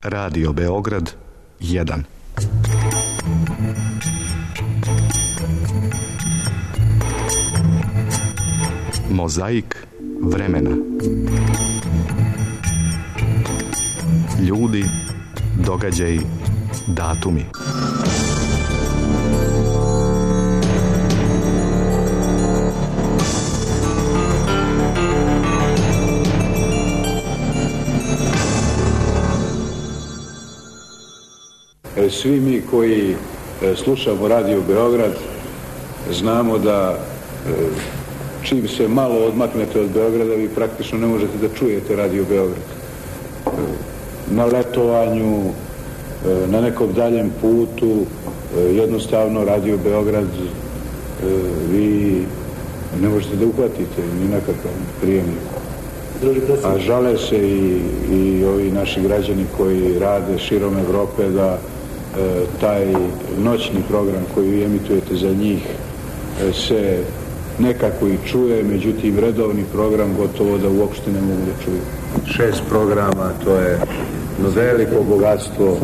Radio Beograd 1. Mozaik vremena. Ljudi, događaji, datumi. Svi mi koji slušamo Radio Beograd znamo da čim se malo odmaknete od Beograda vi praktično ne možete da čujete Radio Beograd. Na letovanju, na nekom daljem putu, jednostavno Radio Beograd vi ne možete da uhvatite ni na kakav prijemnik. A žale se i ovi naši građani koji rade širom Evrope da taj noćni program koji vi emitujete za njih se nekako i čuje, međutim redovni program gotovo da uopšte ne mogu da čuju. 6 programa, to je veliko bogatstvo.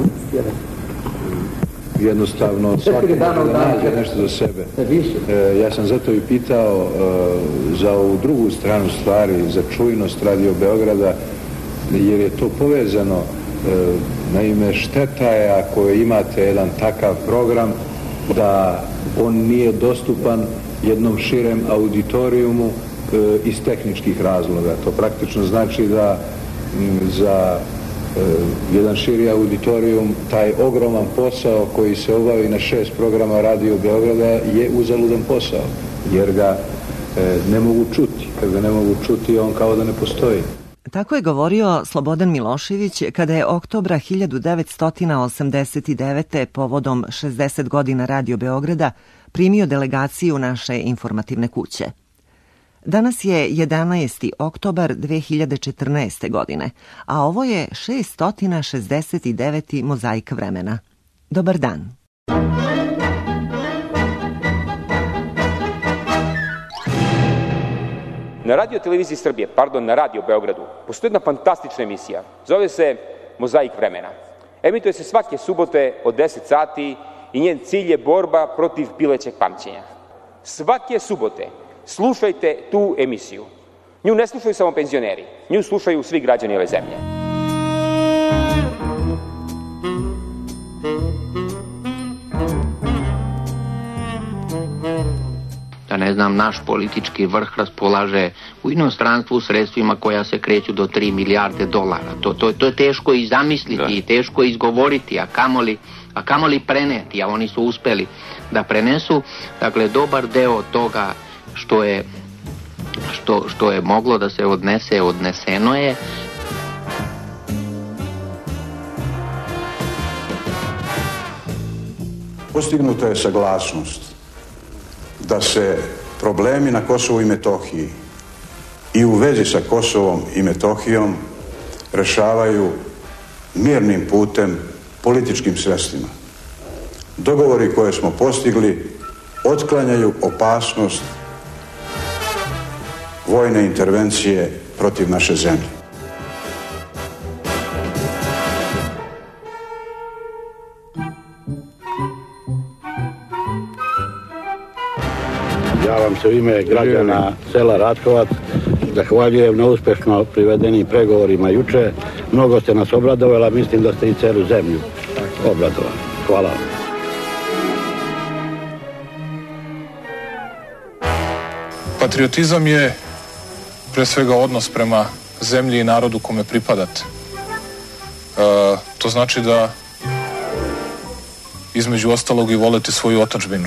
Jednostavno svaki može da nađe nešto za sebe. Ja sam zato i pitao za ovu drugu stranu stvari, za čujnost Radio Beograda, jer je to povezano. Naime, šteta je ako imate jedan takav program da on nije dostupan jednom širem auditorijumu iz tehničkih razloga. To praktično znači da za jedan širi auditorijum taj ogroman posao koji se obavi na 6 programa Radio Beograda je uzaludan posao, jer ga ne mogu čuti. Kad ga ne mogu čuti, on kao da ne postoji. Tako je govorio Slobodan Milošević kada je oktobra 1989. povodom 60 godina Radio Beograda primio delegaciju naše informativne kuće. Danas je 11. oktobar 2014. godine, a ovo je 669. Mozaik vremena. Dobar dan. Na Radio televiziji Srbije, na Radio Beogradu, postoji jedna fantastična emisija. Zove se Mozaik vremena. Emituje se svake subote od 10 sati i njen cilj je borba protiv pilećeg pamćenja. Svake subote slušajte tu emisiju. Nju ne slušaju samo penzioneri, nju slušaju svi građani ove zemlje. Da ne znam, naš politički vrh raspolaže u inostranstvu sredstvima koja se kreću do 3 milijarde dolara. To je teško i zamisliti i teško izgovoriti, a kamoli preneti, a oni su uspeli da prenesu. Dakle, dobar deo toga što je moglo da se odnese, odneseno je. Postignuta je saglasnost da se problemi na Kosovu i Metohiji i u vezi sa Kosovom i Metohijom rešavaju mirnim putem, političkim sredstvima. Dogovori koje smo postigli otklanjaju opasnost vojne intervencije protiv naše zemlje. Ja vam se u ime građana sela Ratkovac zahvaljujem na uspešno privedenim pregovorima juče. Mnogo ste nas obradovali, mislim da ste i celu zemlju obradovali. Hvala vam. Patriotizam je pre svega odnos prema zemlji i narodu kome pripadate. To znači da između ostalog i volite svoju otadžbinu.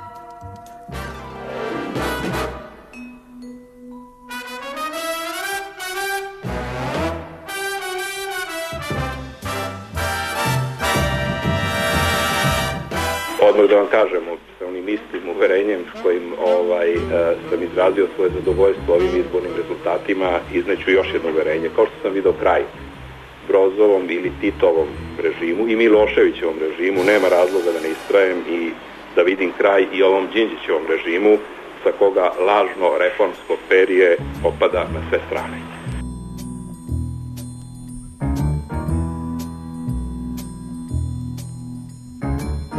Odmah da vam kažemo sa onim istim uverenjem s kojim sam izrazio svoje zadovoljstvo ovim izbornim rezultatima, izneću još jedno uverenje. Kao što sam video kraj Brozovom ili Titovom režimu i Miloševićevom režimu, nema razloga da ne istrajem i da vidim kraj i ovom Đinđićevom režimu sa koga lažno reformsko perje opada na sve strane.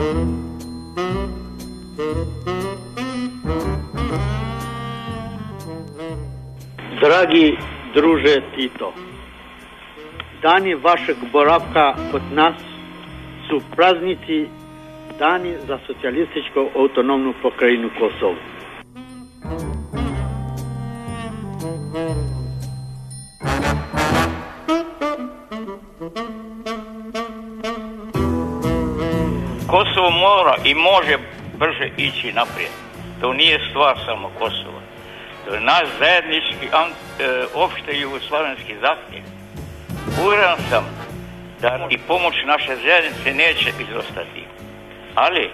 Dragi druže Tito, dani vašeg boravka kod nas su praznici, dani za socijalističku autonomnu pokrajinu Kosovo. Kosovo mora i može brže ići naprijed. To nije stvar samo Kosova. To je naš zajednički opšte jugoslavenski zahtjev. Uvjeren sam da i pomoć naše zajednice neće izostati. Ali,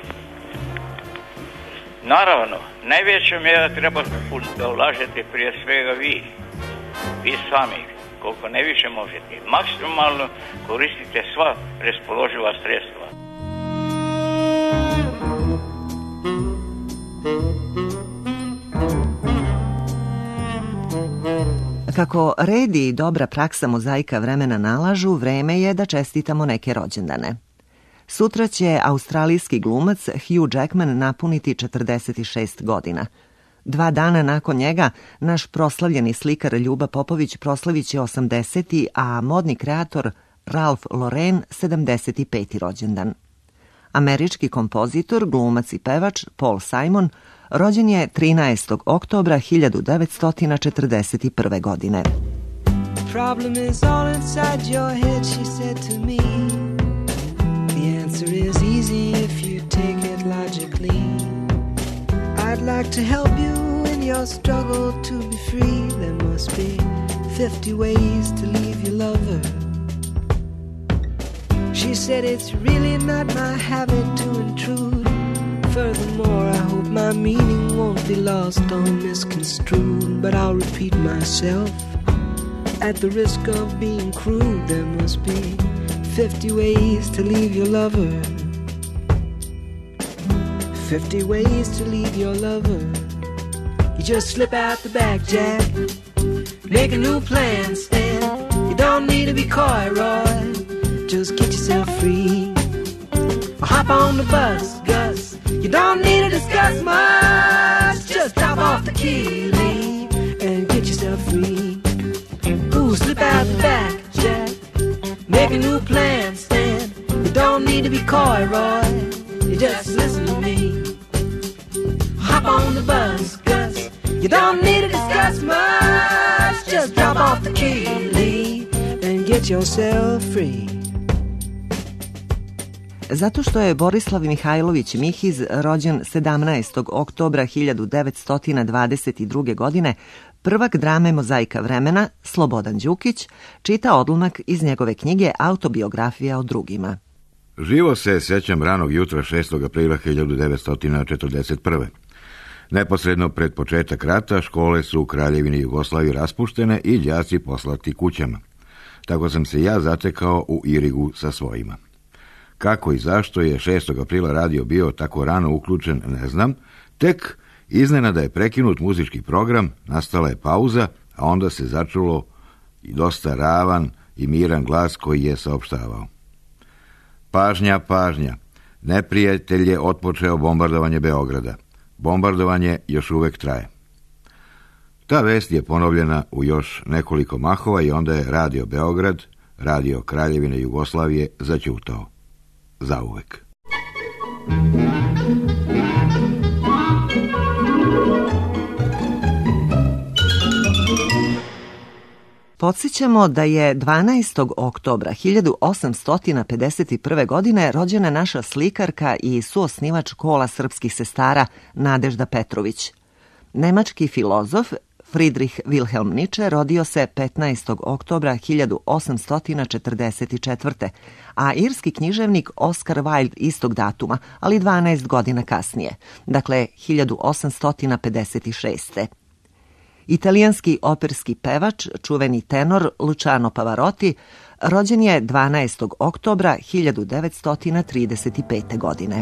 naravno, najveća mjera treba da ulažete prije svega vi sami, koliko ne više možete. Maksimalno koristite sva raspoloživa sredstva. Kako red i dobra praksa mozaika vremena nalažu, vreme je da čestitamo neke rođendane. Sutra će australijski glumac Hugh Jackman napuniti 46 godina. 2 dana nakon njega naš proslavljeni slikar Ljuba Popović proslavit će 80. a modni kreator Ralph Lauren 75. rođendan. Američki kompozitor, glumac i pevač Paul Simon rođen je 13. oktobra 1941. godine. The problem is all inside your head, she said to me. The answer is easy if you take it logically. I'd like to help you in your struggle to be free. There must be 50 ways to leave your lover. She said it's really not my habit to intrude. Furthermore, I hope my meaning won't be lost or misconstrued. But I'll repeat myself at the risk of being crude. There must be 50 ways to leave your lover. 50 ways to leave your lover. You just slip out the back, Jack. Make a new plan, Stan. You don't need to be coy, Roy. Just get yourself free. Hop on the bus, Gus. You don't need to discuss much. Just drop off the key, leave, and get yourself free. Ooh, slip out the back, Jack. Make a new plan, Stan. You don't need to be coy, Roy. You just listen to me. Hop on the bus, Gus. You don't need to discuss much. Just drop off the key, leave, and get yourself free. Zato što je Borislav Mihajlović Mihiz rođen 17. oktobra 1922. godine, prvak drame Mozaika vremena, Slobodan Đukić, čita odlomak iz njegove knjige Autobiografija o drugima. Živo se sjećam ranog jutra 6. aprila 1941. Neposredno pred početak rata škole su u Kraljevini Jugoslaviji raspuštene i đaci poslati kućama. Tako sam se ja zatekao u Irigu sa svojima. Kako i zašto je 6. aprila radio bio tako rano uključen, ne znam. Tek iznenada je prekinut muzički program, nastala je pauza, a onda se začulo i dosta ravan i miran glas koji je saopštavao. Pažnja, pažnja. Neprijatelj je otpočeo bombardovanje Beograda. Bombardovanje još uvek traje. Ta vest je ponovljena u još nekoliko mahova i onda je Radio Beograd, Radio Kraljevine Jugoslavije zaćutao. Zauvek. Podsjećamo da je 12. oktobra 1851. godine rođena naša slikarka i suosnivač Kola srpskih sestara Nadežda Petrović. Nemački filozof Friedrich Wilhelm Nietzsche rodio se 15. oktobra 1844. a irski književnik Oscar Wilde istog datuma, ali 12 godina kasnije, dakle 1856. Italijanski operski pevač, čuveni tenor Luciano Pavarotti, rođen je 12. oktobra 1935. godine.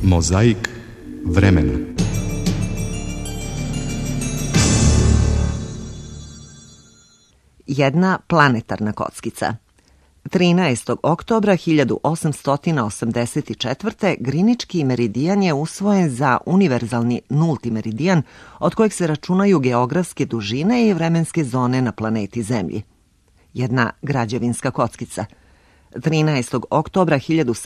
Mozaik vremena. Jedna planetarna kockica. 13. oktobra 1884. Grinički meridijan je usvojen za univerzalni nulti meridijan, od kojeg se računaju geografske dužine i vremenske zone na planeti Zemlji. Jedna građevinska kockica. 13. oktobra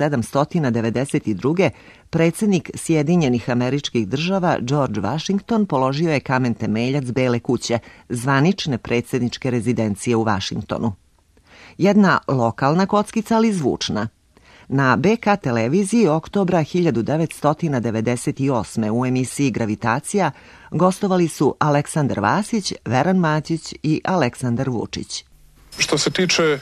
1792. predsjednik Sjedinjenih Američkih Država George Washington položio je kamen temeljac Bele kuće, zvanične predsjedničke rezidencije u Vašingtonu. Jedna lokalna kockica, ali zvučna. Na BK televiziji oktobra 1998. u emisiji Gravitacija gostovali su Aleksandar Vasić, Veran Matić i Aleksandar Vučić. Što se tiče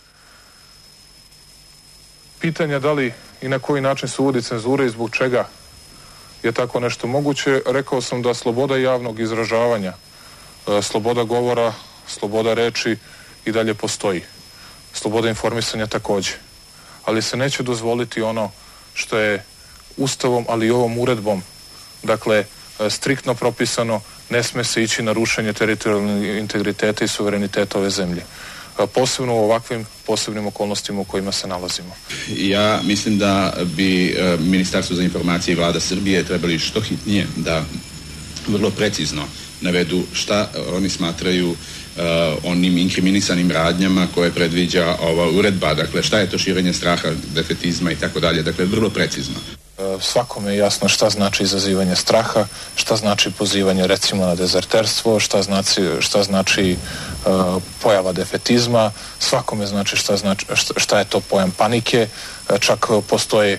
pitanja da li i na koji način se uvodi cenzura i zbog čega je tako nešto moguće, rekao sam da sloboda javnog izražavanja, sloboda govora, sloboda reči i dalje postoji. Sloboda informisanja takođe. Ali se neće dozvoliti ono što je Ustavom, ali i ovom uredbom, dakle, striktno propisano, ne sme se ići na rušenje teritorijalnog integriteta i suvereniteta ove zemlje. Posebno u ovakvim posebnim okolnostima u kojima se nalazimo. Ja mislim da bi Ministarstvo za informacije i Vlada Srbije trebali što hitnije da vrlo precizno navedu šta oni smatraju onim inkriminisanim radnjama koje predviđa ova uredba, dakle šta je to širenje straha, defetizma i tako dalje, dakle vrlo precizno. Svakome je jasno šta znači izazivanje straha, šta znači pozivanje recimo na dezerterstvo, šta znači pojava defetizma, svakome znači šta je to pojam panike, čak postoje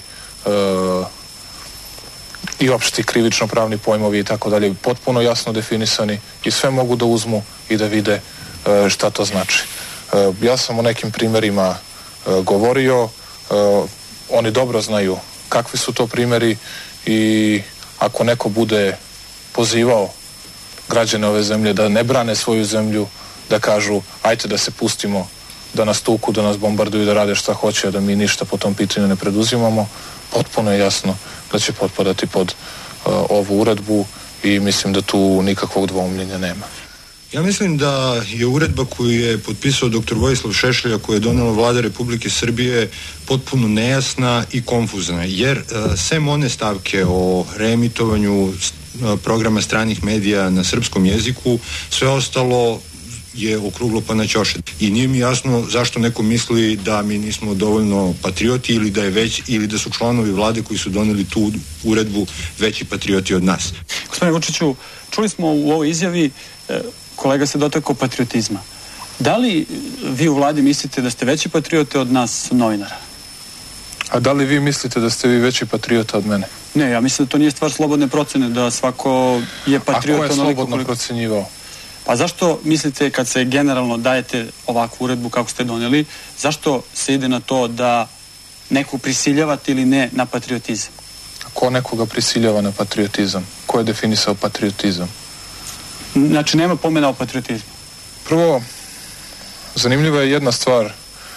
i opšti krivično pravni pojmovi i tako dalje, potpuno jasno definisani i sve mogu da uzmu i da vide šta to znači. Ja sam o nekim primjerima govorio, oni dobro znaju kakvi su to primjeri i ako neko bude pozivao građane ove zemlje da ne brane svoju zemlju, da kažu ajte da se pustimo, da nas tuku, da nas bombarduju, da rade šta hoće, a da mi ništa po tom pitanju ne preduzimamo, potpuno je jasno da će potpadati pod ovu uredbu i mislim da tu nikakvog dvoumljenja nema. Ja mislim da je uredba koju je potpisao dr. Vojislav Šešelj, koju je donela Vlada Republike Srbije, potpuno nejasna i konfuzna, jer sem one stavke o reemitovanju programa stranih medija na srpskom jeziku, sve ostalo je okruglo pa na ćošet. I nije mi jasno zašto neko misli da mi nismo dovoljno patrioti ili da su članovi vlade koji su doneli tu uredbu veći patrioti od nas. Gospodine Vučiću, čuli smo u ovoj izjavi, kolega se dotakao patriotizma. Da li vi u vladi mislite da ste veći patriote od nas novinara? A da li vi mislite da ste vi veći patriota od mene? Ne, ja mislim da to nije stvar slobodne procene, da svako je patriot. A ko je slobodno procenjivao? Pa zašto mislite kad se generalno dajete ovakvu uredbu kako ste doneli, zašto se ide na to da nekog prisiljavate ili ne na patriotizam? A ko nekoga prisiljava na patriotizam? Ko je definisao patriotizam? Znači nema pomena o patriotizmu. Prvo, zanimljiva je jedna stvar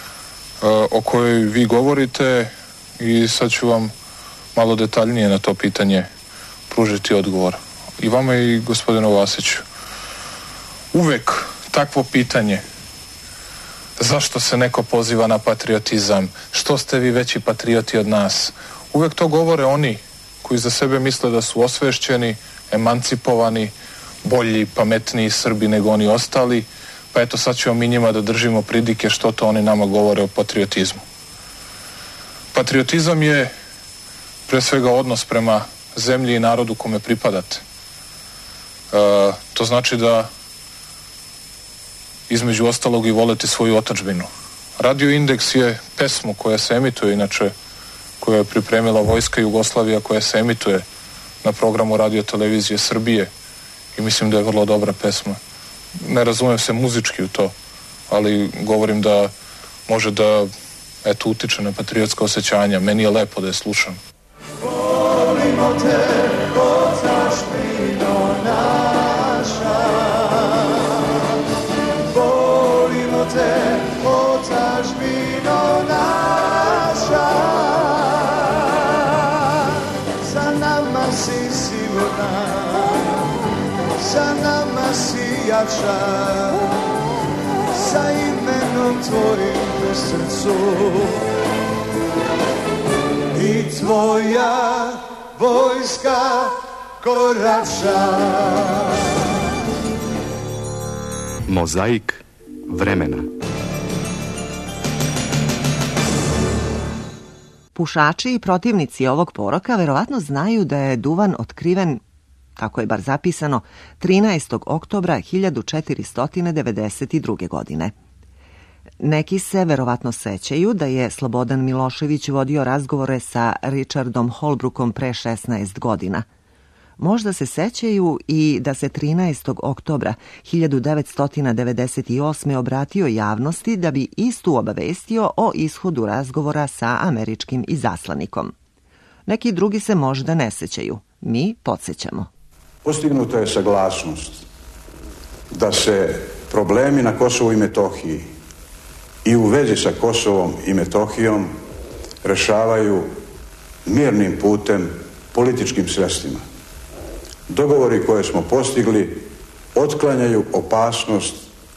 o kojoj vi govorite i sad ću vam malo detaljnije na to pitanje pružiti odgovor. I vama i gospodinu Vasiću. Uvek takvo pitanje, zašto se neko poziva na patriotizam, što ste vi veći patrioti od nas, uvek to govore oni koji za sebe misle da su osvešćeni, emancipovani, bolji, pametniji Srbi nego oni ostali, pa eto sad ćemo mi njima da držimo pridike što to oni nama govore o patriotizmu. Patriotizam je pre svega odnos prema zemlji i narodu kome pripadate. To znači da između ostalog i voleti svoju otadžbinu. Radio Indeks je pesmu koja se emituje, inače koja je pripremila Vojska Jugoslavija, koja se emituje na programu Radio Televizije Srbije i mislim da je vrlo dobra pesma. Ne razumem se muzički u to, ali govorim da može da utiče na patriotska osjećanja. Meni je lepo da je slušam. Volimo te, otadžbino naša. Volimo te, otadžbino naša. sa nama si jača, sa imenom tvojim u srcu. I tvoja vojska korača. Mozaik vremena. Pušači i protivnici ovog poroka verovatno znaju da je duvan otkriven, tako je bar zapisano, 13. oktobra 1492. godine. Neki se verovatno sećaju da je Slobodan Milošević vodio razgovore sa Richardom Holbrookom pre 16 godina. Možda se sećaju i da se 13. oktobra 1998. obratio javnosti da bi istu obavestio o ishodu razgovora sa američkim izaslanikom. Neki drugi se možda ne sećaju. Mi podsjećamo. Postignuta je saglasnost da se problemi na Kosovu i Metohiji i u vezi sa Kosovom i Metohijom rešavaju mirnim putem, političkim sredstvima. Dogovori koje smo postigli otklanjaju opasnost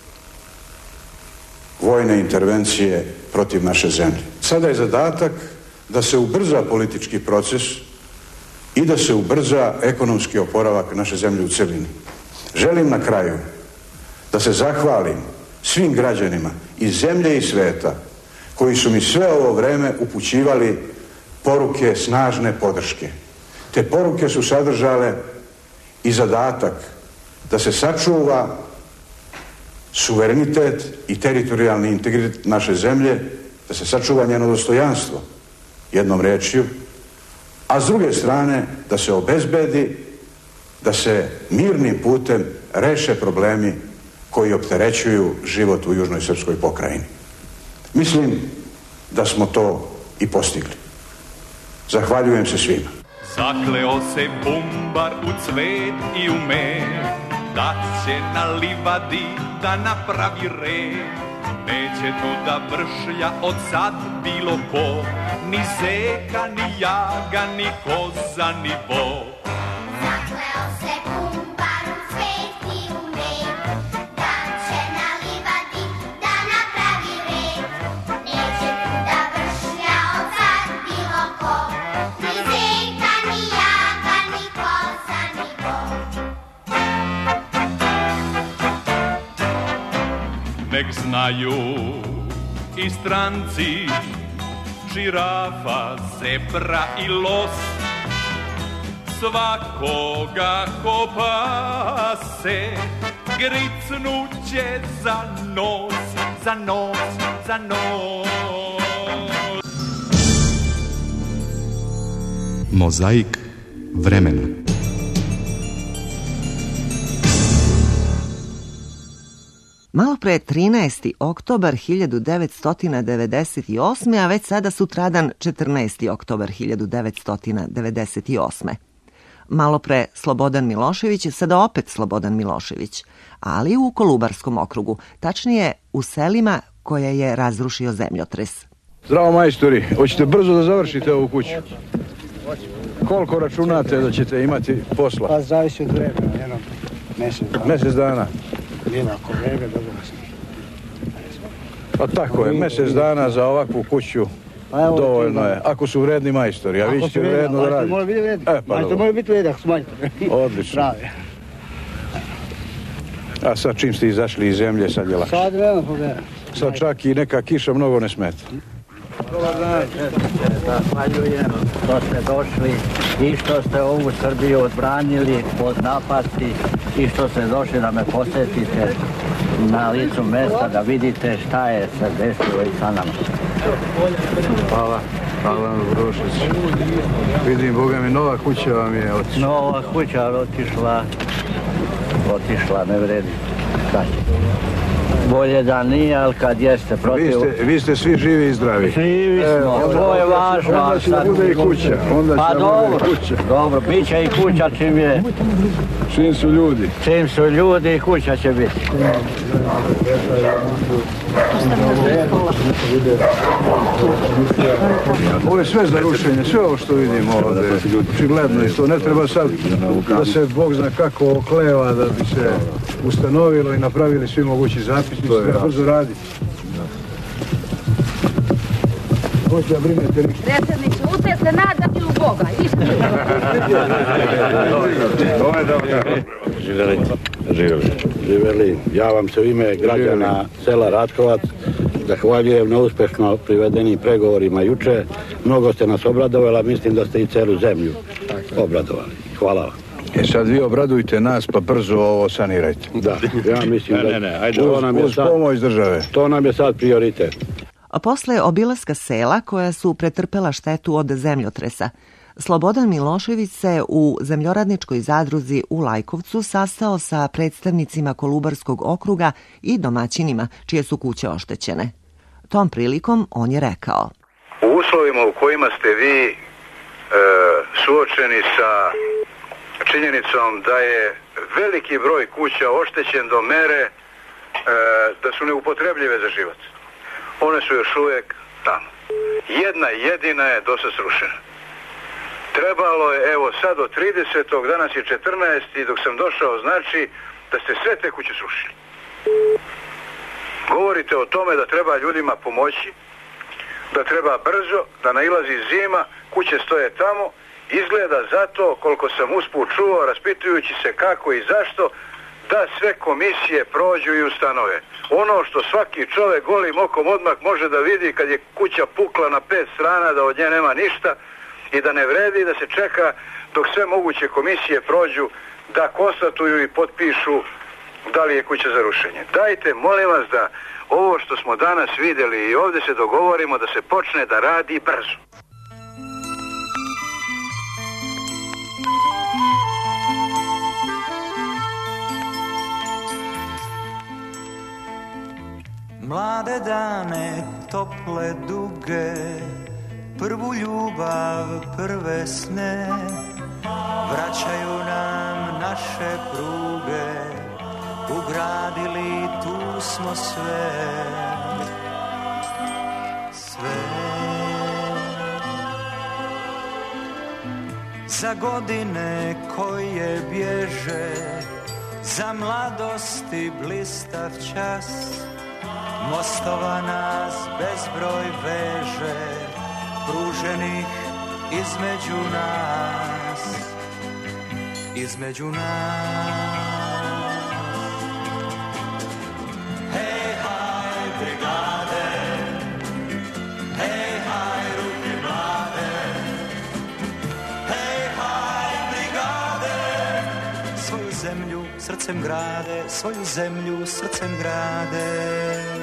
vojne intervencije protiv naše zemlje. Sada je zadatak da se ubrza politički proces i da se ubrza ekonomski oporavak naše zemlje u celini. Želim na kraju da se zahvalim svim građanima iz zemlje i sveta koji su mi sve ovo vreme upućivali poruke snažne podrške. Te poruke su sadržale i zadatak da se sačuva suverenitet i teritorijalni integritet naše zemlje, da se sačuva njeno dostojanstvo, jednom rečju, a s druge strane da se obezbedi da se mirnim putem reše problemi koji opterećuju život u južnoj srpskoj pokrajini. Mislim da smo to i postigli. Zahvaljujem se svima. Zakleo se bumbar u cvet i u med, da će na livadi da napravi red. Neće to da vršlja od sad bilo ko, ni zeka, ni jaga, ni koza, ni vo. Zakleo se bumbar u cvet i u med, da će na livadi da napravi red. Neće tu da vršlja od sad bilo ko, ni zeka, ni jaga, ni koza, ni vo. Nek znaju i stranci, žirafa, zebra i los, svakoga ko pase, gricnuće za nos, za nos, za nos. Mozaik vremena. Malo pre 13. oktobar 1998. a već sada sutradan 14. oktobar 1998. Malo pre Slobodan Milošević, sada opet Slobodan Milošević, ali u Kolubarskom okrugu, tačnije u selima koje je razrušio zemljotres. Zdravo majstori, hoćete brzo da završite ovu kuću? Koliko računate da ćete imati posla? Pa zavisi od vremena, jedno Mesec dana. Ako vreme, dobro sam. Pa tako je, mesec dana za ovakvu kuću dovoljno je. Ako su vredni majstori, a vi ćete vredno da radite. Mora biti vredni. Majstor mora biti vredni ako su majstori. Odlično. A sad čim ste izašli iz zemlje, sad je lakše. Sad vremena pogleda. Sad čak i neka kiša mnogo ne smeta. Dobar dan. Zahvaljujem što ste došli i što ste ovu Srbiju odbranili od napasti i što ste došli da me posjetite na licu mesta da vidite šta je se desilo i sa nama. Hvala. Hvala vam, Brošić. Vidim, Boga mi, nova kuća vam je otišla. Nova kuća otišla, ne vredi. Bolje da nije, ali kad jeste protiv... Vi ste svi živi i zdravi. Živi smo, to je važno. Onda će da bude i kuća. Pa dobro, bit će i kuća čim je... Čim su ljudi. Čim su ljudi i kuća će biti. Ovo je sve za rušenje, sve ovo što vidimo ovdje, očigledno isto. Ne treba sad da se Bog zna kako okleva da bi se ustanovilo i napravili svi mogući zapisnici, sve brzo raditi. Hoće da brinete ništa. Predsjedniče, usred se nadam i u Boga. Živeli. Ja vam se u ime građana sela Ratkovac zahvaljujem na uspešno privedenim pregovorima juče. Mnogo ste nas obradovali, mislim da ste i celu zemlju obradovali. Hvala vam. Sad vi obradujte nas pa brzo ovo sanirajte. Da, ja mislim da uz pomoć države. To nam je sad prioritet. A posle obilaska sela koja su pretrpela štetu od zemljotresa, Slobodan Milošević se u zemljoradničkoj zadruzi u Lajkovcu sastao sa predstavnicima Kolubarskog okruga i domaćinima čije su kuće oštećene. Tom prilikom on je rekao: U uslovima u kojima ste vi suočeni sa činjenicom da je veliki broj kuća oštećen do mere da su neupotrebljive za život. One su još uvijek tamo. Jedna jedina je dosta srušena. Trebalo je, evo sad od 30. danas je 14. i dok sam došao znači da ste sve te kuće srušili. Govorite o tome da treba ljudima pomoći, da treba brzo, da nailazi zima, kuće stoje tamo, izgleda zato, koliko sam usput čuo, raspitujući se kako i zašto, da sve komisije prođu i ustanove. Ono što svaki čovjek golim okom odmah može da vidi kad je kuća pukla na 5 strana, da od nje nema ništa i da ne vredi, da se čeka dok sve moguće komisije prođu da konstatuju i potpišu da li je kuća za rušenje. Dajte, molim vas, da ovo što smo danas vidjeli i ovdje se dogovorimo da se počne da radi brzo. Mlade dane, tople, duge, prvu ljubav, prve sne, vraćaju nam naše pruge, ugradili tu smo sve, sve. Za godine koje bježe, za mladosti blistav čas, mostova nas bezbroj veže, pruženih između nas, između nas. Hej, haj, brigade, hej, haj, ruke mlade, hej, haj, brigade, svoju zemlju srcem grade, svoju zemlju srcem grade.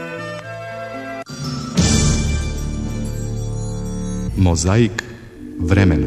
Mozaik vremena.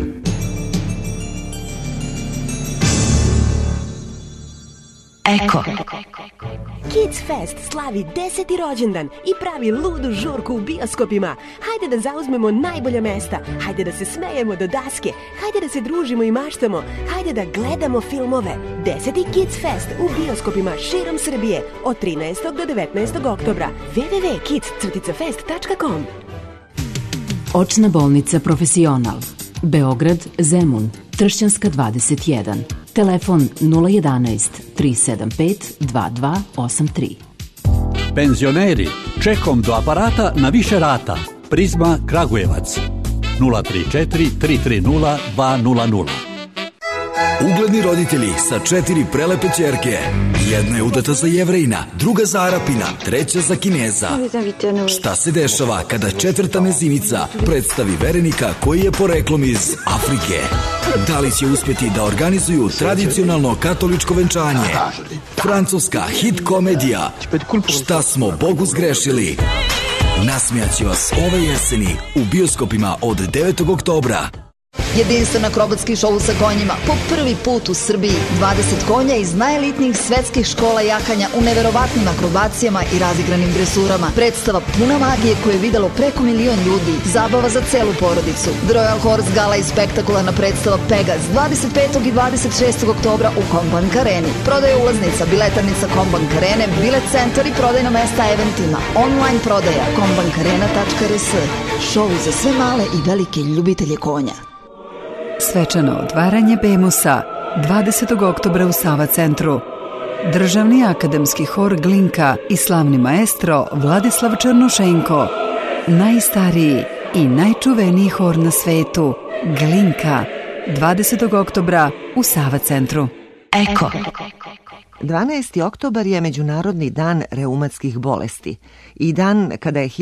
Eko. Kids Fest slavi 10. rođendan i pravi ludu žurku u bioskopima. Hajde da zauzmemo najbolja mesta, hajde da se smejemo do daske, hajde da se družimo i maštamo, hajde da gledamo filmove. 10. Kids Fest u bioskopima širom Srbije od 13. do 19. oktobra. www.kids-fest.com. Očna bolnica Profesional, Beograd, Zemun, Tršćanska 21, telefon 011 375 2283. Penzioneri, čekom do aparata na više rata. Prizma Kragujevac, 034 330 200. Ugledni roditelji sa 4 prelepe ćerke. Jedna je udata za Jevrejina, druga za Arapina, treća za Kineza. Šta se dešava kada četvrta mezimica predstavi verenika koji je poreklom iz Afrike? Da li će uspjeti da organizuju tradicionalno katoličko venčanje? Francuska hit komedija Šta smo Bogu zgrešili? Nasmijaće vas ove jeseni u bioskopima od 9. oktobra. Jedinstven akrobatski šou sa konjima po prvi put u Srbiji. 20 konja iz najelitnijih svetskih škola jahanja u neverovatnim akrobacijama i razigranim dresurama. Predstava puna magije koju je videlo preko 1 milion ljudi. Zabava za celu porodicu. The Royal Horse Gala i spektakularna predstava Pegas 25. i 26. oktobra u Kombank Areni. Prodaja ulaznica, biletarnica Kombank Arene, bilet centar i prodajna mesta eventima. Online prodaja kombankarena.rs. Šou za sve male i velike ljubitelje konja. Svečano otvaranje Bemusa 20. oktobra u Sava centru. Državni akademski hor Glinka i slavni maestro Vladislav Černošenko. Najstariji i najčuveniji hor na svetu, Glinka, 20. oktobra u Sava centru. Eko. 12. oktobar je Međunarodni dan reumatskih bolesti i dan kada je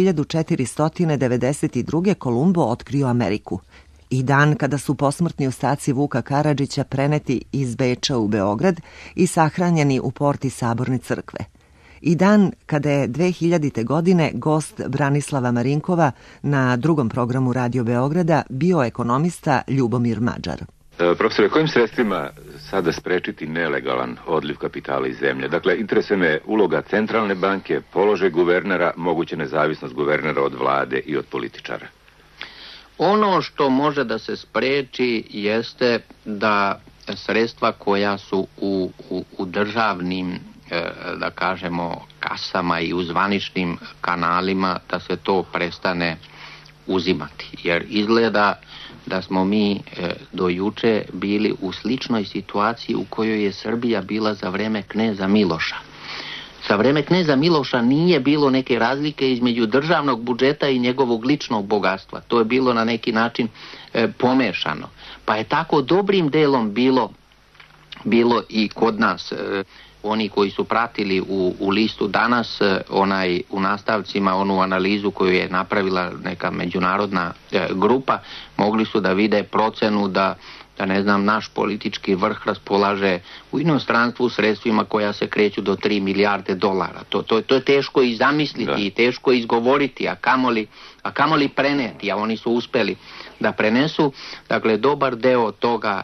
1492. Kolumbo otkrio Ameriku. I dan kada su posmrtni ostaci Vuka Karadžića preneti iz Beča u Beograd i sahranjeni u porti Saborne crkve. I dan kada je 2000. godine gost Branislava Marinkova na drugom programu Radio Beograda bio ekonomista Ljubomir Mađar. Profesore, kojim sredstvima sada sprečiti nelegalan odliv kapitala iz zemlje? Dakle, interesuje me uloga centralne banke, položaj guvernera, moguća nezavisnost guvernera od vlade i od političara. Ono što može da se spreči jeste da sredstva koja su u državnim, da kažemo, kasama i u zvaničnim kanalima, da se to prestane uzimati. Jer izgleda da smo mi do juče bili u sličnoj situaciji u kojoj je Srbija bila za vreme kneza Miloša. Za vreme kneza Miloša nije bilo neke razlike između državnog budžeta i njegovog ličnog bogatstva. To je bilo na neki način pomešano. Pa je tako dobrim delom bilo i kod nas. Oni koji su pratili u listu danas, u nastavcima onu analizu koju je napravila neka međunarodna grupa, mogli su da vide procenu da ne znam, naš politički vrh raspolaže u inostranstvu sredstvima koja se kreću do 3 milijarde dolara. To je teško i zamisliti i teško izgovoriti, a kamoli preneti, a oni su uspeli da prenesu. Dakle, dobar deo toga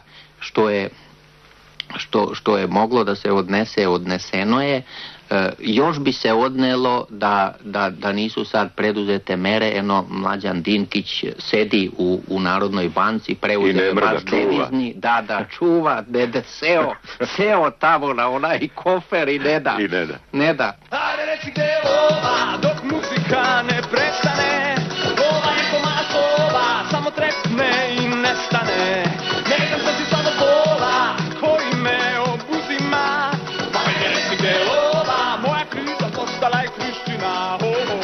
što je moglo da se odnese, odneseno je. Još bi se odnelo da nisu sad preduzete mere. Eno, Mlađan Dinkić sedi u Narodnoj banci, preuzeo baš devizni, da čuva, seo tamo na onaj kofer i ne da. Ajde reci gde je lova, dok muzika ne prestane, lova je komad slova, samo trepne i nestane. Ne znam što si samo pola, koji me obuzima. Ajde reci gde je lova, moja kriza postala je Hrišćina.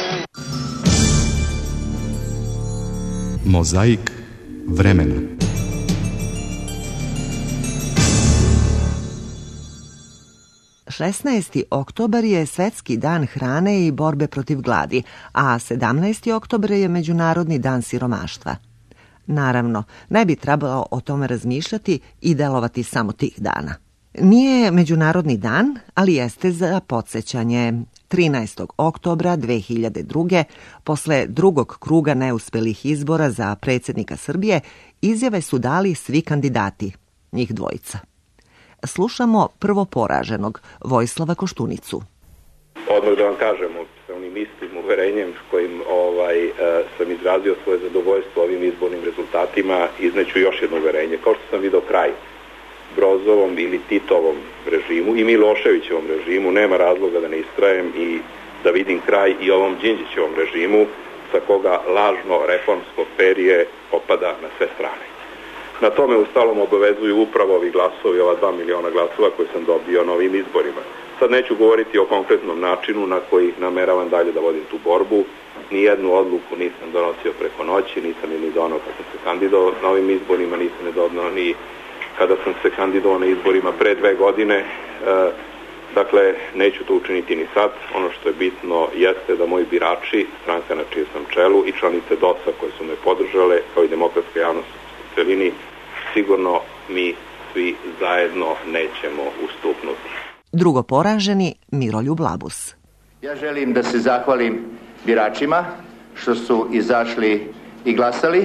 Mozaik vremena. Šesnaesti oktobar je Svetski dan hrane i borbe protiv gladi, a 17. oktobar je Međunarodni dan siromaštva. Naravno, ne bi trebalo o tome razmišljati i delovati samo tih dana. Nije Međunarodni dan, ali jeste za podsjećanje. 13. oktobra 2002. posle drugog kruga neuspelih izbora za predsjednika Srbije, izjave su dali svi kandidati, njih dvojica. Slušamo prvo poraženog, Vojislava Koštunicu. Odmah da vam kažem, sa onim istim uverenjem s kojim sam izrazio svoje zadovoljstvo ovim izbornim rezultatima, izneću još jedno uverenje. Kao što sam video kraj Brozovom ili Titovom režimu i Miloševićevom režimu, nema razloga da ne istrajem i da vidim kraj i ovom Đinđićevom režimu sa koga lažno reformsko perje opada na sve strane. Na tome ustalom obavezuju upravo ovi glasovi, ova 2 miliona glasova koje sam dobio na ovim izborima. Sad neću govoriti o konkretnom načinu na koji nameravam dalje da vodim tu borbu. Nijednu odluku nisam donosio preko noći, nisam je ni donao kad sam se kandidovao na ovim izborima, nisam je donao ni kada sam se kandidovao na izborima pre 2 godine. Dakle, neću to učiniti ni sad. Ono što je bitno jeste da moji birači, stranka na čijem sam čelu i članice DOS-a koje su me podržale, kao i demokratska javnost u celini, sigurno mi svi zajedno nećemo ustupnuti. Drugo poraženi, Miroljub Labus. Ja želim da se zahvalim biračima što su izašli i glasali,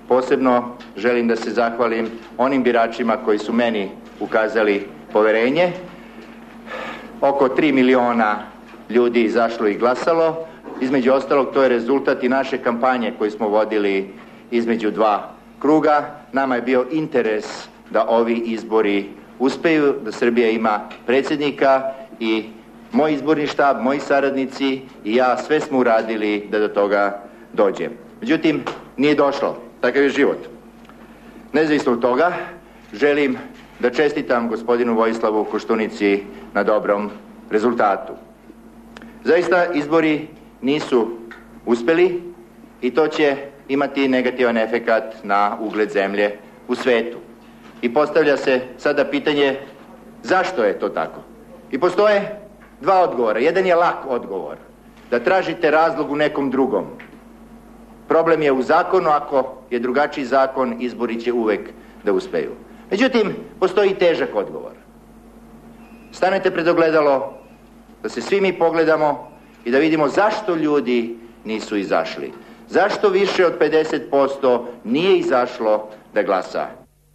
posebno želim da se zahvalim onim biračima koji su meni ukazali poverenje. Oko 3 miliona ljudi izašlo i glasalo. Između ostalog, to je rezultat i naše kampanje koju smo vodili između dva kruga. Nama je bio interes da ovi izbori uspeju, da Srbija ima predsjednika i moj izborni štab, moji saradnici i ja sve smo uradili da do toga dođe. Međutim, nije došlo. Takav je život. Nezavisno od toga, želim da čestitam gospodinu Vojislavu Koštunici na dobrom rezultatu. Zaista, izbori nisu uspeli i to će imati negativan efekat na ugled zemlje u svetu. I postavlja se sada pitanje zašto je to tako? I postoje dva odgovora. Jedan je lak odgovor. Da tražite razlog u nekom drugom. Problem je u zakonu, ako je drugačiji zakon, izbori će uvek da uspeju. Međutim, postoji i težak odgovor. Stanete pred ogledalo, da se svi mi pogledamo i da vidimo zašto ljudi nisu izašli. Zašto više od 50% nije izašlo da glasa?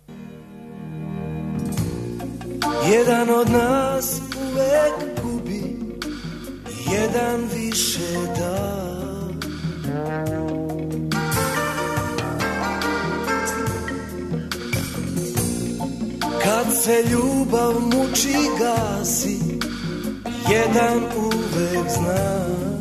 Jedan od nas uvek gubi, jedan više da. Kad se ljubav muči gasi, jedan uvek zna.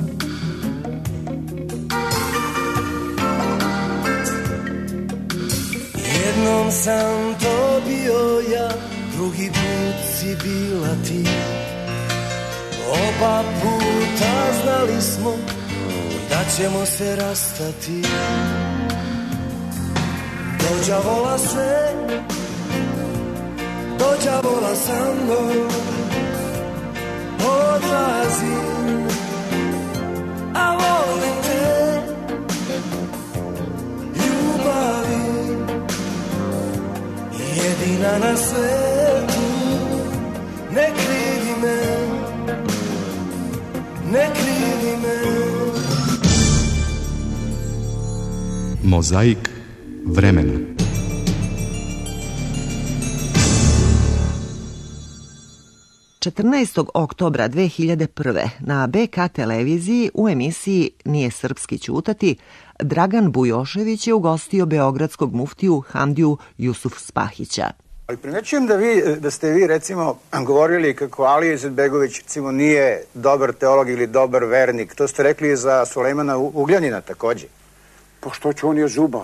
Jednom sam to bio ja, drugi put si bila ti. Oba puta znali smo da ćemo se rastati. Dođavola se, dođavola sa mnom, odlazim, a volim te, ljubavi, jedina na svetu, ne krivi me, ne krivi me. Mozaik vremena. Oktobra 2001. na BK televiziji u emisiji Nije srpski ćutati Dragan Bujošević je ugostio beogradskog muftiju Hamdiju Jusufspahića. Ali primećujem da ste vi recimo govorili kako Alija Izetbegović recimo nije dobar teolog ili dobar vernik. To ste rekli za Sulejmana Ugljanina takođe. Pa što će, on je zubar.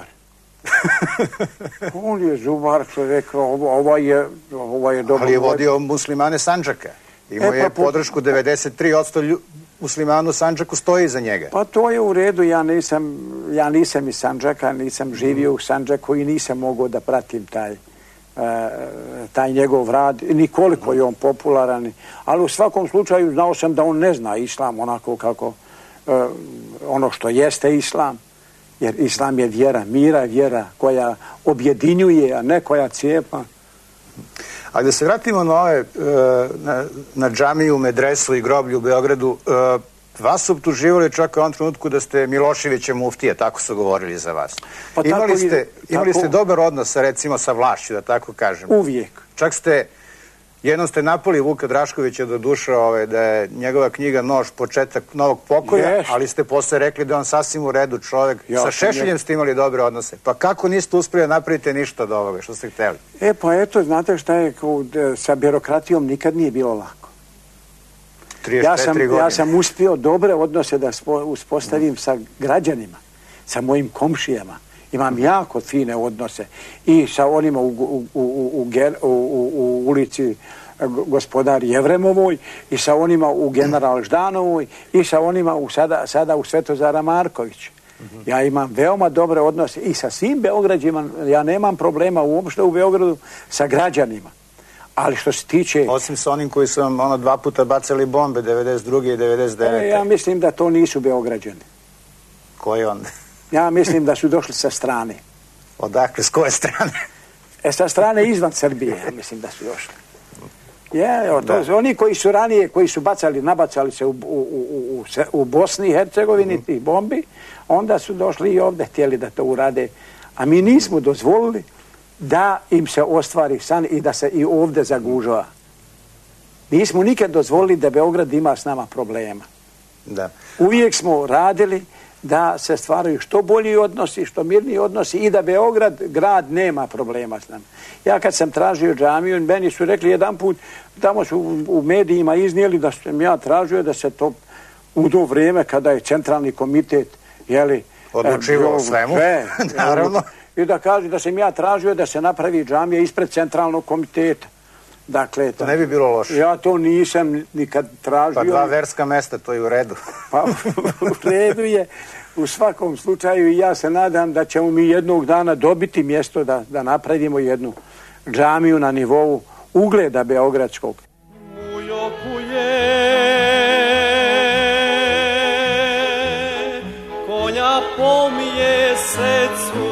On je zubar, čovjek, ovaj je dobro. Ali je vodio muslimane Sandžaka. Imao je podršku 93% muslimanu Sandžaku stoji iza njega. Pa to je u redu, ja nisam iz Sandžaka, nisam živio u Sandžaku i nisam mogao da pratim taj njegov rad, ni koliko je on popularan, ali u svakom slučaju znao sam da on ne zna islam onako kako ono što jeste islam. Jer islam je vjera mira, vjera koja objedinjuje, a ne koja cijepa. A da se vratimo na džamiju, medresu i groblju u Beogradu, vas su optuživali čak u ovom trenutku da ste Miloševića muftije, tako su govorili za vas. Pa imali ste dobar odnos recimo sa vlašću, da tako kažem. Uvijek. Čak jednom ste napali Vuka Draškovića do duša da je njegova knjiga Nož, početak novog pokoja, ali ste posle rekli da je on sasvim u redu čovjek. Sa Šešeljem ste imali dobre odnose. Pa kako niste uspeli da napravite ništa od ovoga što ste hteli? Pa eto, znate šta je, sa birokratijom nikad nije bilo lako. 34 godine. Ja sam uspio dobre odnose da uspostavim sa građanima, sa mojim komšijama. Imam jako fine odnose i sa onima u ulici Gospodar Jevremovoj i sa onima u General Ždanovoj i sa onima sada u Svetozara Marković. Ja imam veoma dobre odnose i sa svim Beograđima, ja nemam problema uopšte u Beogradu sa građanima. Ali što se tiče... Osim sa onim koji su vam 2 puta bacali bombe, 92. i 99. Ja mislim da to nisu Beograđani. Koji onda? Ja mislim da su došli sa strane. Odakle, s koje strane? Sa strane izvan Srbije, ja mislim da su došli. Oni koji su ranije, koji su nabacali se u Bosni i Hercegovini tih bombi, onda su došli i ovdje htjeli da to urade, A mi nismo dozvolili da im se ostvari san i da se i ovdje zagužava. Nismo nikad dozvolili da Beograd ima s nama problema. Da. Uvijek smo radili da se stvaraju što bolji odnosi, što mirniji odnosi i da Beograd, grad, nema problema s nama. Ja kad sam tražio džamiju, meni su rekli jedan put, tamo su u medijima iznijeli da sam ja tražio da se to u to vrijeme kada je centralni komitet odlučivao o svemu, naravno. I da kaže da sam ja tražio da se napravi džamija ispred centralnog komiteta. Dakle, to ne bi bilo loše. Ja to nisam nikad tražio. Pa 2 verska mesta, to je u redu. Pa u redu je u svakom slučaju i ja se nadam da ćemo mi jednog dana dobiti mjesto da napravimo jednu džamiju na nivou ugleda beogradskog. Konja po mjesecu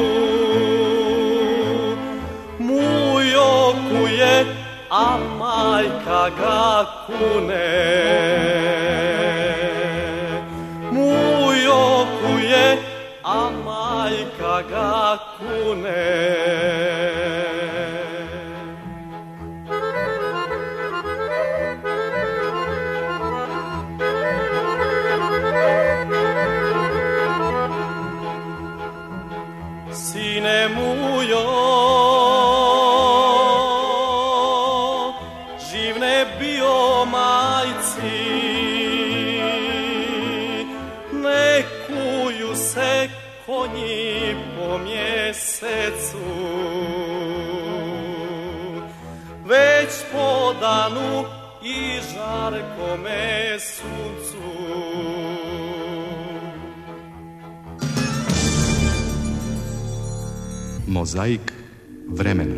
mujo kuje, a majka ga kune. Mujo kuje, a majka ga kune. Sine mujo, živne bio majci, ne kuju se konji po mjesecu, već po danu i žarkome suncu. Mozaik vremena.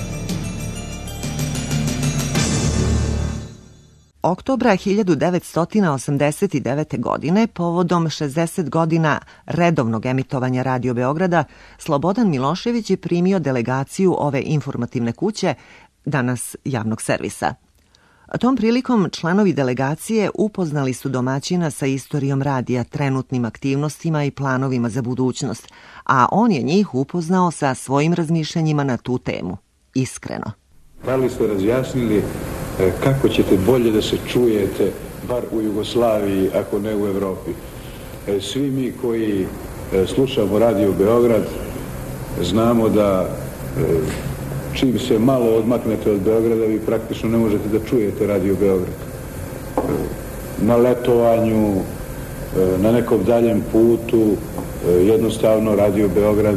Oktobra 1989. godine, povodom 60 godina redovnog emitovanja Radio Beograda, Slobodan Milošević je primio delegaciju ove informativne kuće, danas javnog servisa. Tom prilikom članovi delegacije upoznali su domaćina sa istorijom radija, trenutnim aktivnostima i planovima za budućnost, a on je njih upoznao sa svojim razmišljanjima na tu temu. Iskreno. Da li ste razjasnili kako ćete bolje da se čujete, bar u Jugoslaviji, ako ne u Evropi? Svi mi koji slušamo Radio Beograd znamo da čim se malo odmaknete od Beograda, vi praktično ne možete da čujete Radio Beograd. Na letovanju, na nekom daljem putu, jednostavno Radio Beograd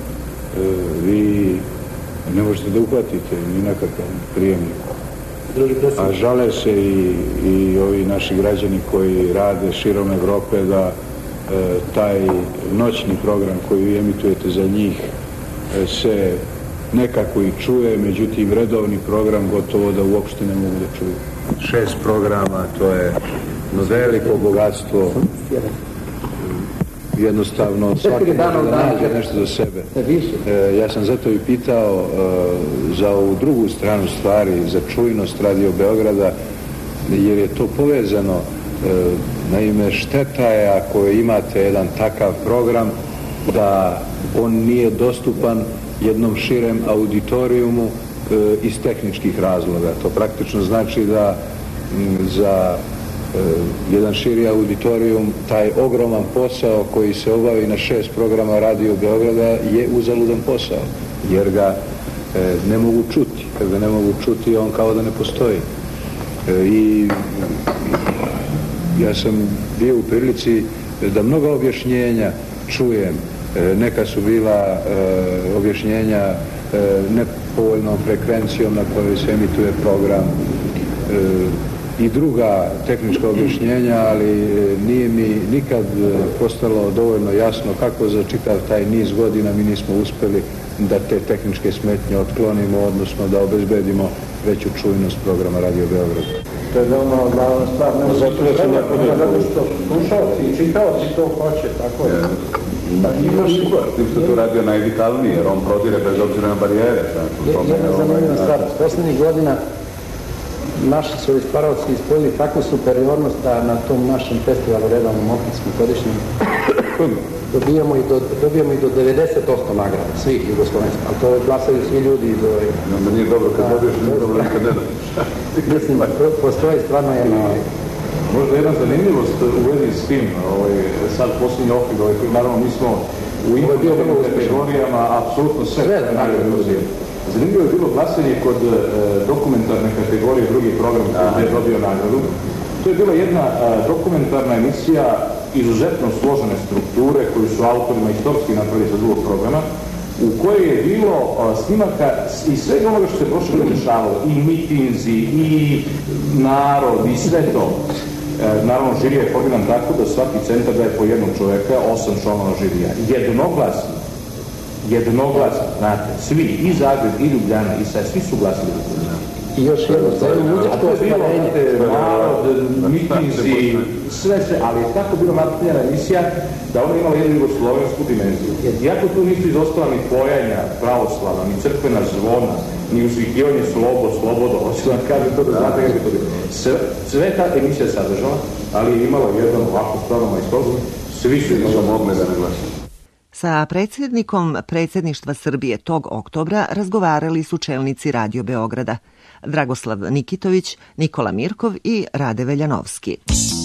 vi ne možete da uhvatite ni nekakav prijemnik. A žale se i ovi naši građani koji rade širom Evrope da taj noćni program koji vi emitujete za njih se nekako i čuje, međutim redovni program gotovo da uopšte ne mogu da čuju. 6 programa, to je veliko bogatstvo. Jednostavno svaki može da nađe nešto za sebe. Ja sam zato i pitao za ovu drugu stranu stvari, za čujnost Radio Beograda, jer je to povezano. Naime, šteta je ako imate jedan takav program da on nije dostupan jednom širem auditorijumu iz tehničkih razloga. To praktično znači da za jedan širi auditorijum taj ogroman posao koji se obavi na 6 programa Radio Beograda je uzaludan posao, jer ga ne mogu čuti. Kad ga ne mogu čuti, on kao da ne postoji. I ja sam bio u prilici da mnoga objašnjenja čujem. Neka su bila objašnjenja nepovoljnom frekvencijom na kojoj se emituje program i druga tehnička objašnjenja, ali nije mi nikad postalo dovoljno jasno kako za čitav taj niz godina mi nismo uspjeli da te tehničke smetnje otklonimo, odnosno da obezbedimo veću čujnost programa Radio Beograd. To je veoma glavna stvar. Zato što slušalci i čitaoci to hoće, tako je. Tim što to radio najvitalnije, jer on prodire bez obzira na barijere. Jedna zanimljiva stvar. Poslednjih godina naši su stvaravci ispojili takvu superiornost da na tom našem festivalu redovnom opetskim godišnjem Dobijamo i do 90% nagrada, svih jugoslovenskih, ali to glasaju svi ljudi iz ove... Da nije dobro kad dobiješ, nije dobro kad ne daš. Mislim, postoji stvarno jedna... Možda jedna zanimljivost u vezi s tim, sad posljednji okvir, koji naravno mi smo u invalidnim kategorijama apsolutno sve nagrade uzeli. Zanimljivo je bilo glasanje kod dokumentarne kategorije, drugi program koji je dobio nagradu. To je bila jedna dokumentarna emisija izuzetno složene strukture koju su autorima istorski napravili za drugog programa, u kojoj je bilo snimaka i svega onoga što se prošlo dešavalo, i mitinzi, i narod, i sve to. Naravno, žirija je formiran tako da svaki centar daje po jednog čoveka, 8 članova žirija. Jednoglasno, znate, svi, i Zagreb, i Ljubljana, i sve, svi su glasili za to. I još jedno, a to je bilo narod, mitinzi, sve, ali je tako bilo napravljena emisija da ona imala jednu jugoslovensku dimenziju. Iako tu nisu izostala ni pojanja pravoslava, ni crkvena zvona, ni uzvikivanje slobodo, hoću da kažem to da znate kako je to bilo. Sve ta emisija sadržala, ali je imala jedan ovako stvarno majstorstvo, svi su imali mogli da ne glasuju. Sa predsjednikom Predsjedništva Srbije tog oktobra razgovarali su čelnici Radio Beograda Dragoslav Nikitović, Nikola Mirkov i Rade Veljanovski.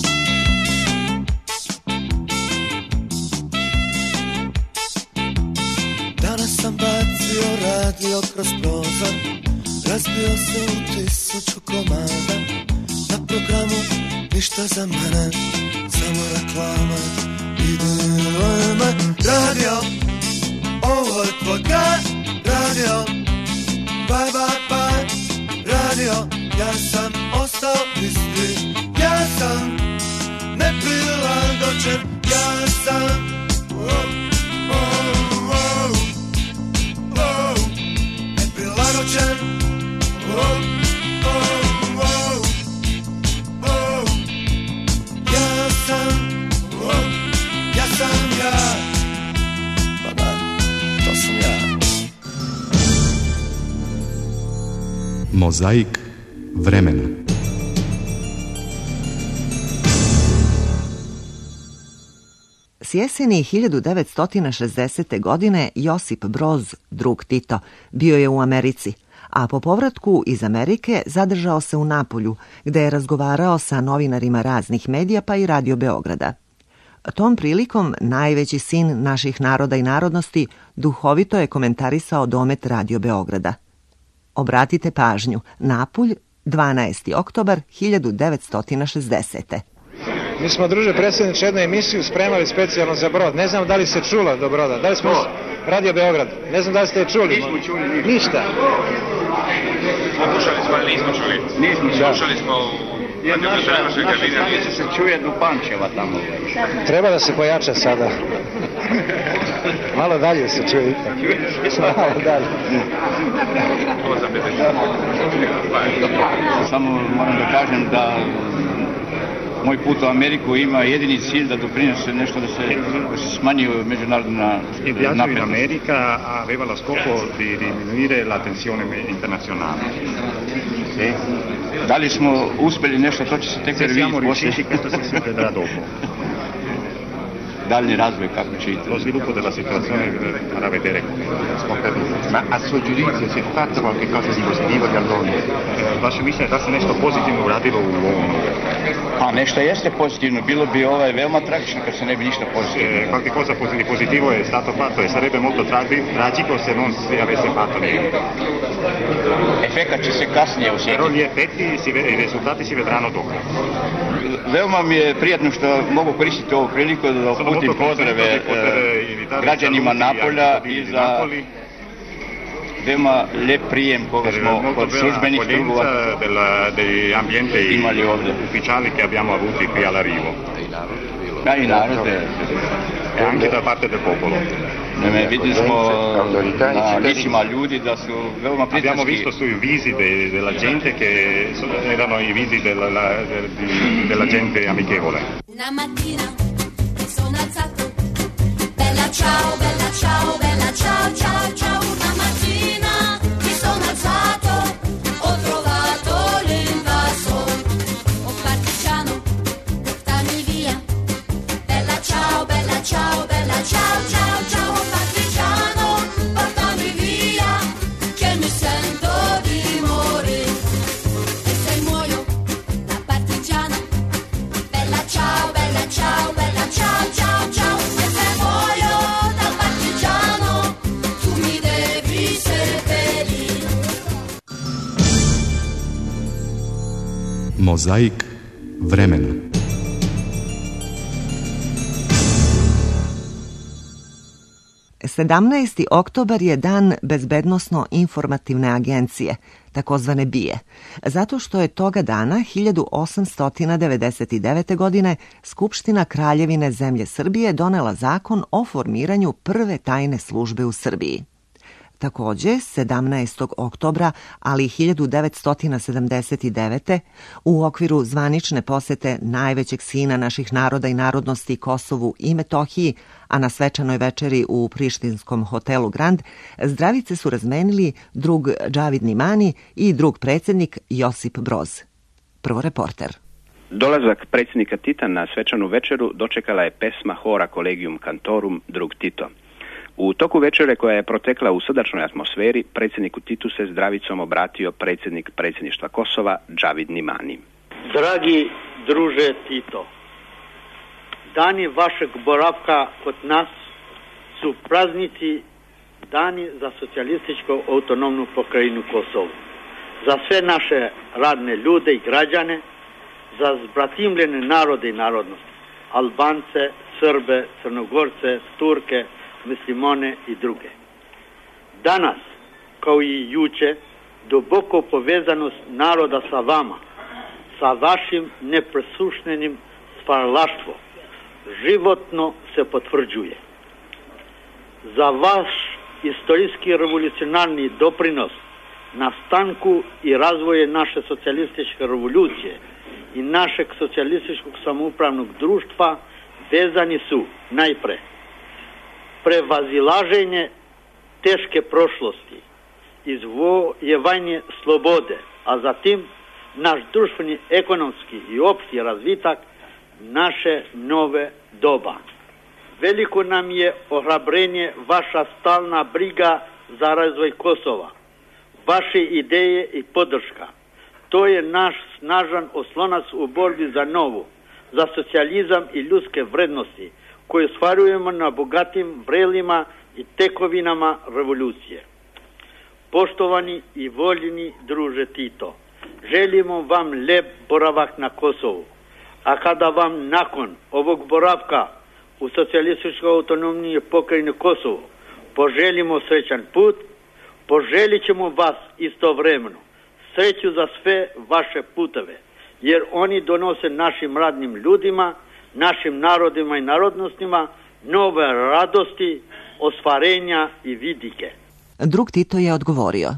Danas sam bacio radio kroz prozor, razbio se u 1000 komada. Na programu ništa za mene, samo reklama i dileme. Radio, ovo je tvoj kraj, radio, bye bye bye. Radio, ja sam ostao isti, ja sam neprilagođen, ja sam neprilagođen, ja sam ja, pa da, to sam ja. Mozaik vremena. S jeseni 1960. godine Josip Broz, drug Tito, bio je u Americi, a po povratku iz Amerike zadržao se u Napolju, gde je razgovarao sa novinarima raznih medija pa i Radio Beograda. Tom prilikom najveći sin naših naroda i narodnosti duhovito je komentarisao domet Radio Beograda. Obratite pažnju, Napulj, 12. oktobar 1960. Mi smo, druže predsjedniče, jednu emisiju spremali specijalno za Brod. Ne znam da li se čulo do Broda. Da li smo Radio Beograd? Ne znam da li ste je čuli. Nismo čuli. Ništa. Slušali smo, ali nismo čuli. Nismo slušali smo naša stanica se čuje do Pančeva tamo. Treba da se pojača sada. Malo dalje se čuje. Malo dalje. Samo moram da kažem da moj put u Ameriku ima jedini cilj da doprinese nešto da se smanji međunarodna napetost. In America aveva lo scopo di diminuire la tensione internazionale. Da li smo uspeli nešto, to će se tek vidjeti poslije. Questo si vedrà dopo. Daljnji razvoj kako će iti. Lo sviluppo della situazione farà vedere come. Ma a suo giudizio si è fatto qualche cosa di positivo dall'ONU? Vaše mišljenje da se nešto pozitivno uradilo u ONU? Pa nešto jeste pozitivno, bilo bi veoma tragično kad se ne bi ništa pozitivno. Qualche cosa di positivo è stato fatto e sarebbe molto tragico se non si avesse fatto niente. Efekat će se kasnije osjetiti. Però gli effetti, i risultati si vedranno dopo. Veoma mi je prijatno što mogu koristiti ovu priliku da uputim pozdrave građanima Napolja i za veoma lijep prijem koga smo od službenih trgova imali ovdje. Ufficiali che abbiamo avuti qui all'arrivo. Da i narode. E anche da parte del popolo. Vidjeli smo na licima ljudi da su veoma prijateljski. Abbiamo visto sui visi della gente che erano i visi della gente amichevole. Una mattina mi sono alzato, bella ciao, bella ciao, bella ciao, ciao, ciao. Una mattina mi sono alzato, ho trovato l'invasor, oh partigiano, portami via, bella ciao, bella ciao. Mozaik vremena. Sedamnaesti oktobar je dan Bezbednosno-informativne agencije, takozvane BIA, zato što je toga dana 1899. godine Skupština Kraljevine zemlje Srbije donela zakon o formiranju prve tajne službe u Srbiji. Takođe, 17. oktobra, ali 1979. u okviru zvanične posete najvećeg sina naših naroda i narodnosti Kosovu i Metohiji, a na svečanoj večeri u prištinskom hotelu Grand, zdravice su razmenili drug Džavid Nimani i drug predsjednik Josip Broz. Prvo reporter. Dolazak predsjednika Tita na svečanu večeru dočekala je pesma hora Collegium Cantorum drug Tito. U toku večere koja je protekla u srdačnoj atmosferi, predsjedniku Titu se zdravicom obratio predsjednik predsjedništva Kosova, Džavid Nimani. Dragi druže Tito, dani vašeg boravka kod nas su praznici dani za socijalističku autonomnu pokrajinu Kosovo. Za sve naše radne ljude i građane, za zbratimljene narode i narodnosti, Albance, Srbe, Crnogorce, Turke, Muslimane i druge. Danas, kao i juče, duboko povezanost naroda sa vama, sa vašim nepresušnenim stvaralaštvom, životno se potvrđuje. Za vaš istorijski revolucionarni doprinos nastanku i razvoju naše socijalističke revolucije i našeg socijalističkog samoupravnog društva vezani su najpre prevazilaženje teške prošlosti, izvojevanje slobode, a zatim naš društveni, ekonomski i opšti razvitak naše nove doba. Veliko nam je ohrabrenje vaša stalna briga za razvoj Kosova, vaše ideje i podrška. To je naš snažan oslonac u borbi za novu, za socijalizam i ljudske vrednosti, koje ostvarujemo na bogatim vrelima i tekovinama revolucije. Poštovani i voljeni druže Tito, želimo vam lep boravak na Kosovu, a kada vam nakon ovog boravka u socijalističkoj autonomniji pokrajini Kosovo poželimo srećan put, poželit ćemo vas istovremeno sreću za sve vaše puteve, jer oni donose našim radnim ljudima, našim narodima i narodnostima nove radosti, ostvarenja i vidike. Drug Tito je odgovorio.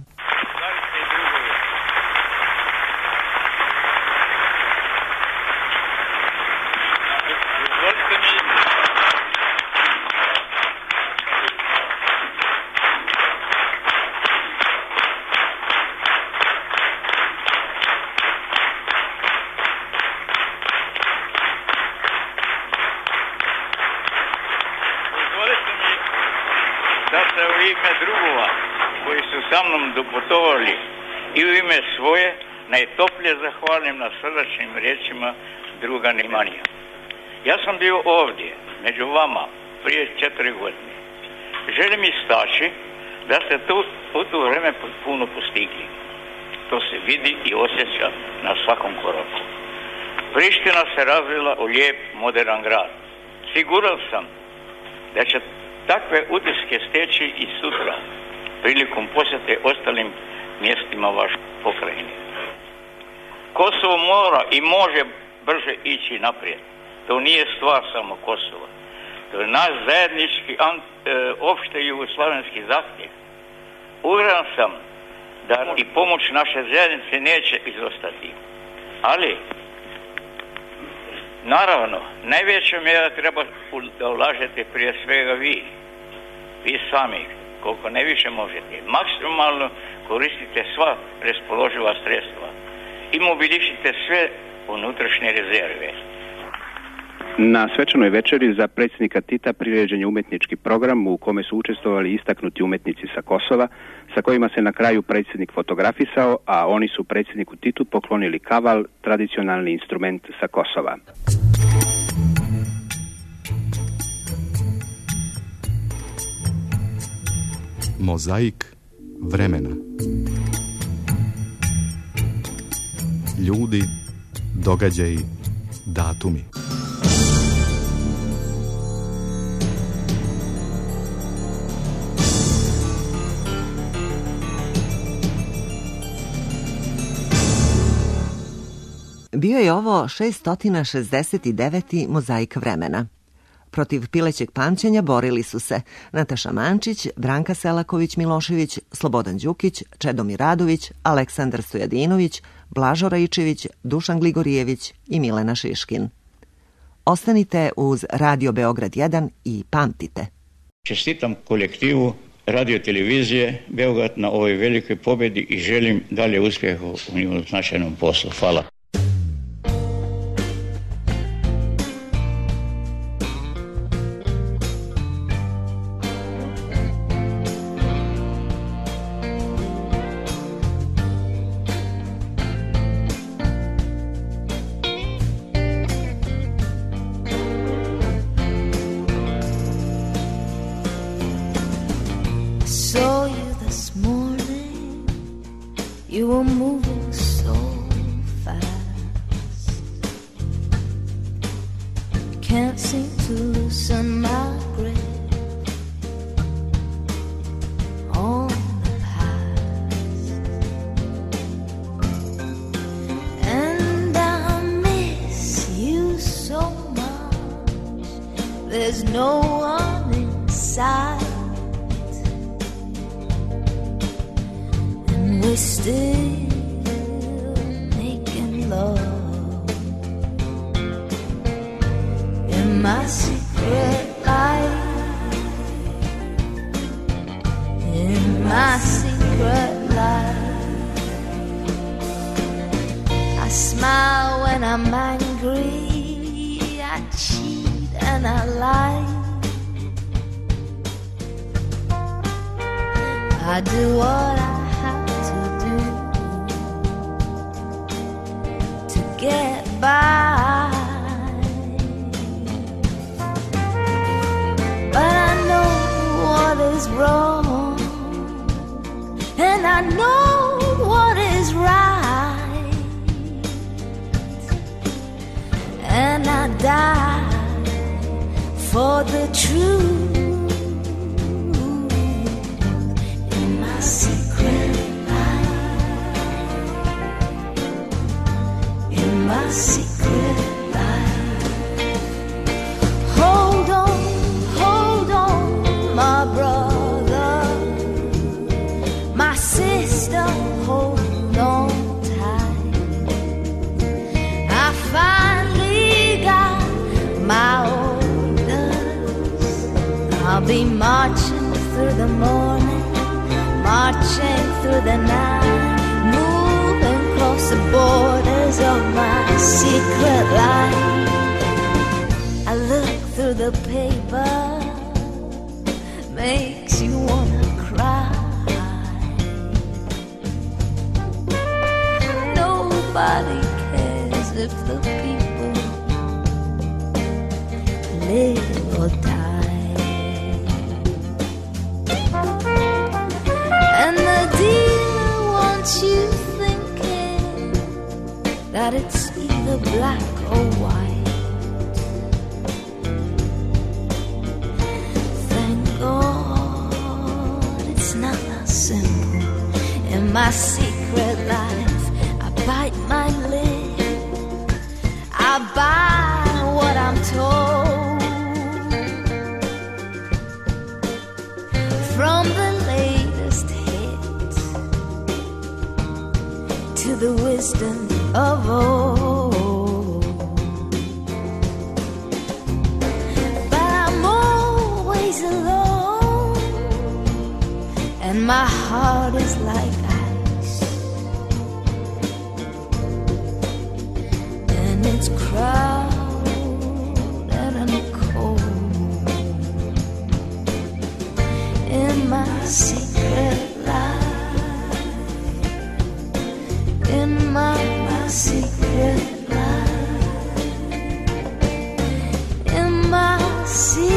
Doputovali i u ime svoje najtoplje zahvalim na srdačnim riječima druga Nimanija. Ja sam bio ovdje među vama prije 4 godine. Želim istaći da ste u to vrijeme puno postigli. To se vidi i osjeća na svakom koraku. Priština se razvila u lijep modern grad. Siguran sam da će takve utiske steći i sutra prilikom posjete ostalim mjestima vaše pokrajine. Kosovo mora i može brže ići naprijed. To nije stvar samo Kosova. To je naš zajednički opšte jugoslavenski zahtjev. Uvjeren sam da i pomoć naše zajednice neće izostati. Ali, naravno, najveća mjera treba da ulažete prije svega vi sami, koliko ne više možete. Maksimalno koristite sva raspoloživa sredstva i mobilišite sve unutrašnje rezerve. Na svečanoj večeri za predsjednika Tita priređen je umjetnički program u kome su učestvovali istaknuti umjetnici sa Kosova, sa kojima se na kraju predsjednik fotografisao, a oni su predsjedniku Titu poklonili kaval, tradicionalni instrument sa Kosova. Mozaik vremena. Ljudi, događaji, datumi. Bio je ovo 669. mozaik vremena. Protiv pilećeg pamćenja borili su se Nataša Mančić, Branka Selaković-Milošević, Slobodan Đukić, Čedomir Radović, Aleksandar Stojadinović, Blažo Raičević, Dušan Gligorijević i Milena Šiškin. Ostanite uz Radio Beograd 1 i pamtite. Čestitam kolektivu radio-televizije Beograd na ovoj velikoj pobjedi i želim dalje uspjeha u njihovom značajnom poslu. Hvala. Saw you this morning, you were moving so fast. Can't seem to loosen my grip on the past. And I miss you so much, there's no one inside. We're still making love in my secret life, in my secret life. I smile when I'm angry, I cheat and I lie. I do what I get by, but I know what is wrong, and I know what is right, and I die for the truth in my secret. My secret life. Hold on, my brother, my sister, hold on tight. I finally got my orders. I'll be marching through the morning, marching through the night, moving across the borders of my secret life. I look through the paper, makes you wanna cry. Nobody cares if the people live or die. And the dealer wants you that it's either black or white. Thank God it's not that simple. In my secret life, I bite my lip, I buy what I'm told. From the latest hit to the wisdom of old, but I'm always alone, and my heart is like ice, and it's crowded and cold in my secret life, in my secret life, in my secret.